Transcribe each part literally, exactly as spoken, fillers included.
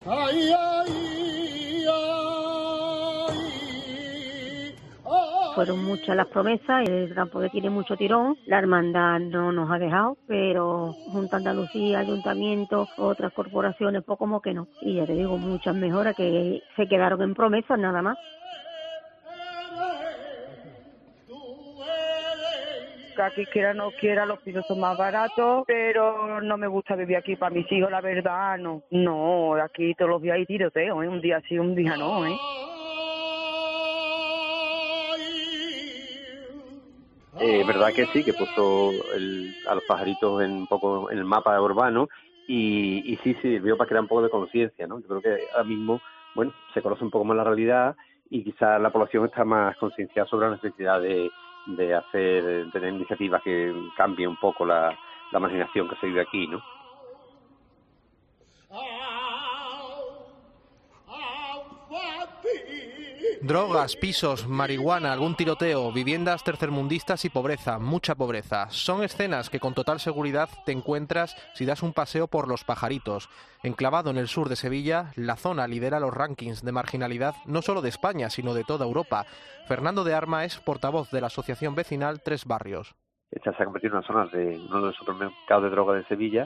Ay, ay, ay, ay. Fueron muchas las promesas, el Gran Poder tiene mucho tirón, la hermandad no nos ha dejado, pero Junta de Andalucía, Ayuntamiento, otras corporaciones, pues como que no. Y ya te digo, muchas mejoras que se quedaron en promesas nada más. Que aquí quiera no quiera, los pisos son más baratos, pero no me gusta vivir aquí para mis hijos, la verdad, no. No, aquí todos los días hay tiroteo, ¿eh? Un día sí, un día no, ¿eh? Es eh, verdad que sí, que puso el, a los pajaritos en, un poco en el mapa urbano y, y sí sirvió para crear un poco de conciencia, ¿no? Yo creo que ahora mismo, bueno, se conoce un poco más la realidad y quizás la población está más concienciada sobre la necesidad de, de hacer, de tener iniciativas que cambien un poco la, la marginación que se vive aquí, ¿no? Drogas, pisos, marihuana, algún tiroteo, viviendas tercermundistas y pobreza, mucha pobreza. Son escenas que con total seguridad te encuentras si das un paseo por Los Pajaritos. Enclavado en el sur de Sevilla, la zona lidera los rankings de marginalidad no solo de España, sino de toda Europa. Fernando de Arma es portavoz de la asociación vecinal Tres Barrios. Esta se ha convertido en una zona de uno de los supermercados de droga de Sevilla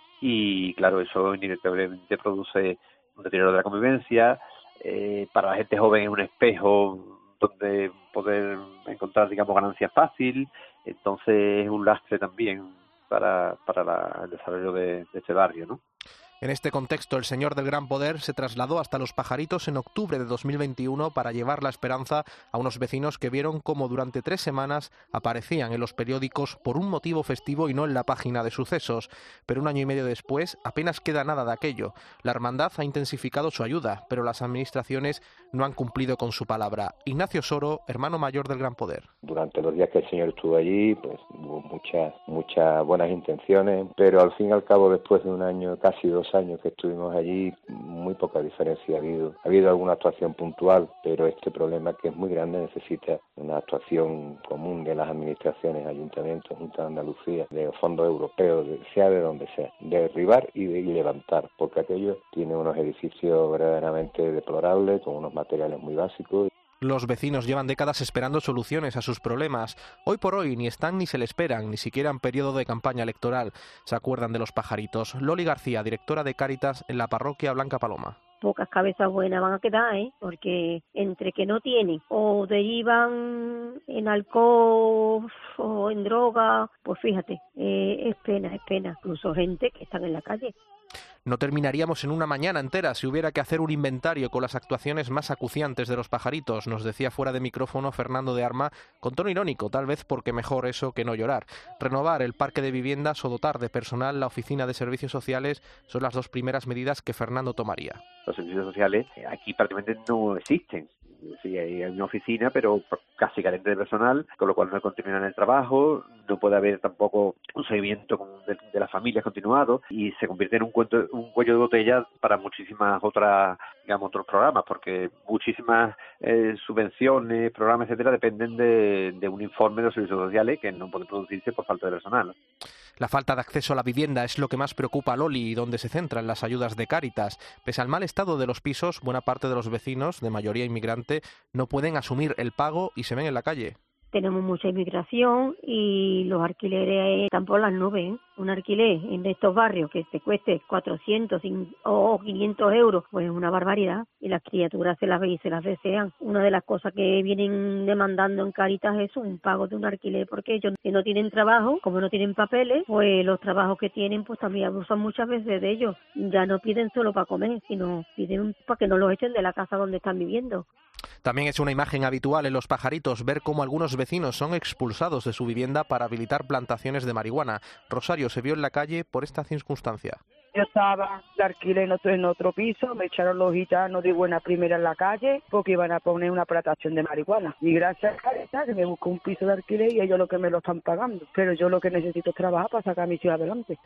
y, claro, eso inevitablemente produce un deterioro de la convivencia. Eh, para la gente joven es un espejo donde poder encontrar, digamos, ganancias fácil, entonces es un lastre también para, para la, el desarrollo de, de este barrio, ¿no? En este contexto, el señor del Gran Poder se trasladó hasta Los Pajaritos en octubre de dos mil veintiuno para llevar la esperanza a unos vecinos que vieron cómo durante tres semanas aparecían en los periódicos por un motivo festivo y no en la página de sucesos. Pero un año y medio después apenas queda nada de aquello. La hermandad ha intensificado su ayuda, pero las administraciones no han cumplido con su palabra. Ignacio Soro, hermano mayor del Gran Poder. Durante los días que el señor estuvo allí, pues hubo muchas, muchas buenas intenciones, pero al fin y al cabo, después de un año, casi dos años que estuvimos allí, muy poca diferencia ha habido. Ha habido alguna actuación puntual, pero este problema, que es muy grande, necesita una actuación común de las administraciones, ayuntamientos, Junta de Andalucía, de fondos europeos, de, sea de donde sea, de derribar y de y levantar, porque aquello tiene unos edificios verdaderamente deplorables, con unos materiales muy básicos. Los vecinos llevan décadas esperando soluciones a sus problemas. Hoy por hoy ni están ni se le esperan, ni siquiera en periodo de campaña electoral. Se acuerdan de Los Pajaritos. Loli García, directora de Cáritas en la parroquia Blanca Paloma. Pocas cabezas buenas van a quedar, ¿eh? Porque entre que no tienen o derivan en alcohol o en droga, pues fíjate, eh, es pena, es pena. Incluso gente que están en la calle. No terminaríamos en una mañana entera si hubiera que hacer un inventario con las actuaciones más acuciantes de Los Pajaritos, nos decía fuera de micrófono Fernando de Arma, con tono irónico, tal vez porque mejor eso que no llorar. Renovar el parque de viviendas o dotar de personal la oficina de servicios sociales son las dos primeras medidas que Fernando tomaría. Los servicios sociales aquí prácticamente no existen. Sí, hay una oficina, pero casi carente de personal, con lo cual no continúan el trabajo, no puede haber tampoco un seguimiento de, de las familias continuado y se convierte en un, cuento, un cuello de botella para muchísimas otras, digamos, otros programas, porque muchísimas eh, subvenciones, programas, etcétera, dependen de, de un informe de los servicios sociales que no puede producirse por falta de personal. La falta de acceso a la vivienda es lo que más preocupa a Loli y donde se centran las ayudas de Cáritas. Pese al mal estado de los pisos, buena parte de los vecinos, de mayoría inmigrante, no pueden asumir el pago y se ven en la calle. Tenemos mucha inmigración y los alquileres están por las nubes, ¿eh? Un alquiler en estos barrios que te cueste cuatrocientos o quinientos euros, pues es una barbaridad. Y las criaturas se las ven y se las desean. Una de las cosas que vienen demandando en Cáritas es un pago de un alquiler, porque ellos que no tienen trabajo, como no tienen papeles, pues los trabajos que tienen pues también abusan muchas veces de ellos. Ya no piden solo para comer, sino piden para que no los echen de la casa donde están viviendo. También es una imagen habitual en Los Pajaritos ver cómo algunos vecinos son expulsados de su vivienda para habilitar plantaciones de marihuana. Rosario se vio en la calle por esta circunstancia. Yo estaba de alquiler en otro, en otro piso, me echaron los gitanos de buena primera en la calle porque iban a poner una plantación de marihuana. Y gracias a Cáritas que me busco un piso de alquiler y ellos lo que me lo están pagando. Pero yo lo que necesito es trabajar para sacar a mi ciudad adelante.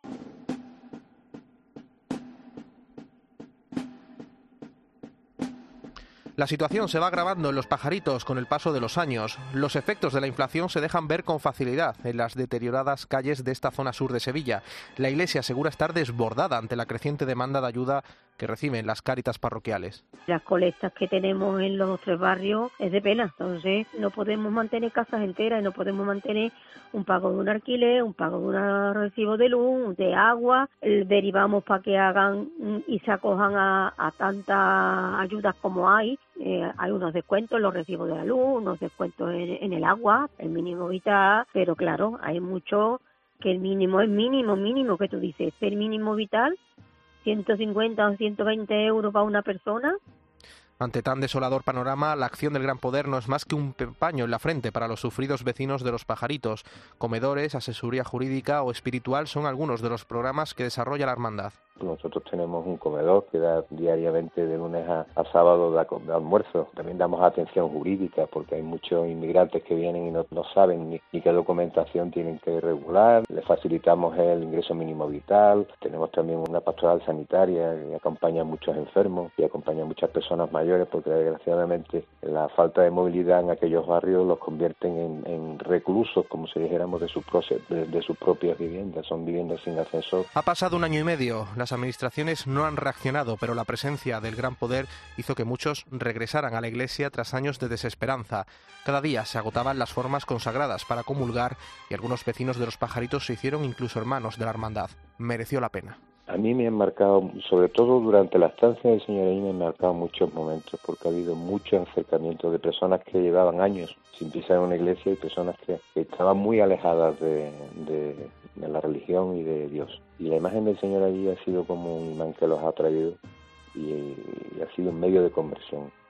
La situación se va agravando en Los Pajaritos con el paso de los años. Los efectos de la inflación se dejan ver con facilidad en las deterioradas calles de esta zona sur de Sevilla. La Iglesia asegura estar desbordada ante la creciente demanda de ayuda que reciben las Cáritas parroquiales. Las colectas que tenemos en los tres barrios es de pena, entonces no podemos mantener casas enteras y no podemos mantener un pago de un alquiler, un pago de un recibo de luz, de agua, derivamos para que hagan y se acojan a, a tantas ayudas como hay. Eh, hay unos descuentos en los recibos de la luz, unos descuentos en, en el agua, el mínimo vital, pero claro, hay mucho que el mínimo es mínimo, mínimo, que tú dices, el mínimo vital, ciento cincuenta o ciento veinte euros para una persona. Ante tan desolador panorama, la acción del Gran Poder no es más que un paño en la frente para los sufridos vecinos de Los Pajaritos. Comedores, asesoría jurídica o espiritual son algunos de los programas que desarrolla la hermandad. Nosotros tenemos un comedor que da diariamente de lunes a, a sábado de, de almuerzo. También damos atención jurídica porque hay muchos inmigrantes que vienen y no, no saben ni, ni qué documentación tienen que regular. Les facilitamos el ingreso mínimo vital. Tenemos también una pastoral sanitaria que acompaña a muchos enfermos y acompaña a muchas personas mayores porque desgraciadamente la falta de movilidad en aquellos barrios los convierten en, en reclusos, como si dijéramos, de, su proce- de, de sus propias viviendas. Son viviendas sin ascensor. Ha pasado un año y medio. Las administraciones no han reaccionado, pero la presencia del Gran Poder hizo que muchos regresaran a la iglesia tras años de desesperanza. Cada día se agotaban las formas consagradas para comulgar y algunos vecinos de Los Pajaritos se hicieron incluso hermanos de la hermandad. Mereció la pena. A mí me han marcado, sobre todo durante la estancia del señor ahí, me han marcado muchos momentos, porque ha habido muchos acercamientos de personas que llevaban años sin pisar en una iglesia y personas que, que estaban muy alejadas de, de, de la religión y de Dios. Y la imagen del señor allí ha sido como un imán que los ha traído y, y ha sido un medio de conversión.